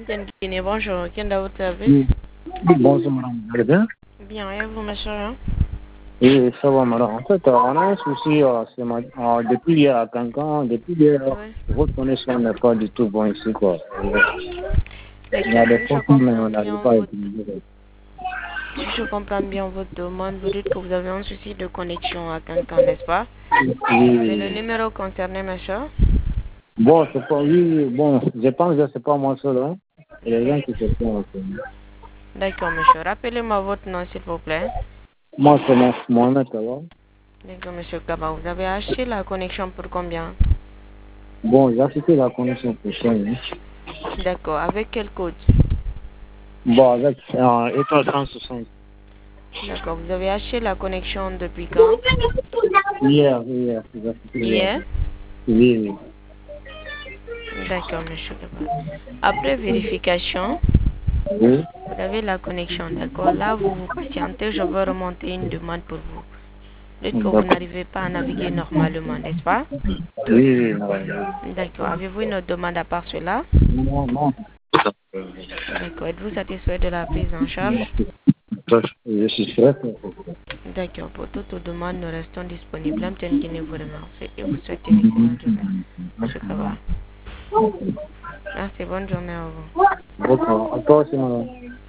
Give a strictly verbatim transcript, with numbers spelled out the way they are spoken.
Guinée, bonjour. Quel est votre service? Oui. Bonjour madame, vous allez bien? Bien, et vous, monsieur? Oui, ça va madame. En fait, euh, on a un souci euh, ce matin, euh, depuis hier à Cancan, depuis hier, Oui. votre connexion n'est pas du tout bon ici quoi. Il y a D'accord. des Si je fois mais comprends on n'arrive bien pas à votre, utiliser. si je comprends bien votre demande, vous dites que vous avez un souci de connexion à Cancan, n'est-ce pas? Oui, C'est le oui. numéro concerné, monsieur? Bon, c'est pas, oui, oui, bon, je pense que c'est pas moi seul, hein. Il y a des gens qui se font aussi. D'accord, monsieur. Rappelez-moi votre nom, s'il vous plaît. Moi, c'est mon- Mohamed, ça va. D'accord, monsieur Kaba. Vous avez acheté la connexion pour combien? Bon, j'ai acheté la connexion pour ça, hein. D'accord. Avec quel code? Bon, avec euh, étoile cent soixante. D'accord. Vous avez acheté la connexion depuis quand? Hier, hier, j'ai acheté hier. Hier? Oui, oui. D'accord, monsieur Kaba. Après vérification, Oui. vous avez la connexion, d'accord? Là, vous vous patientez, je vais remonter une demande pour vous. Dites que vous D'accord. n'arrivez pas à naviguer normalement, n'est-ce pas? Oui, oui, madame. D'accord. Avez-vous une autre demande à part cela? Non, non. D'accord. Êtes-vous satisfait de la prise en charge? Je suis sûr. D'accord. Pour toute demande, nous restons disponibles. Amtien Guinée vous remercie et vous souhaite une excellente journée. Monsieur Kaba. Merci. Bonne journée à vous. D'accord. À toi aussi, madame.